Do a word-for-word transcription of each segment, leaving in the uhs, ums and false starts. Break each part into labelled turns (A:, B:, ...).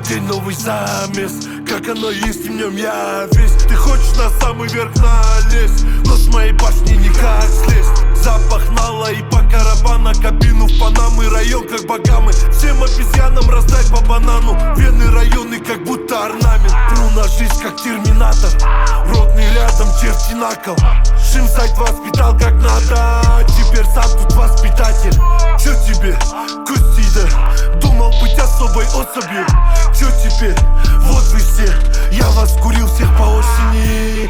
A: день новый замес, как оно есть, и в нем я весь. Ты хочешь на самый верх налезть, но с моей башни никак слезть. Запах нала и по карабана, кабину в Панамы, район как Багамы. Всем обезьянам раздать по банану, вены районы как будто орнамент. Пру на жизнь как терминатор, родный рядом, черти на кол. Шимсайт воспитал как надо, теперь сам тут воспитатель. Чё тебе, Кустида, думал быть особой особью? Чё теперь, вот вы все, я вас курил всех по осени.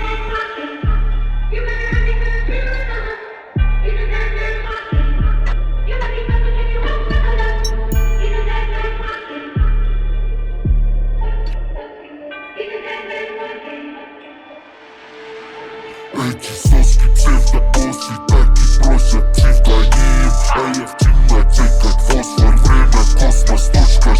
B: Эти соски псевдобоссы так и просят псевдоним. А я в темноте как фосфор, время, космос, точка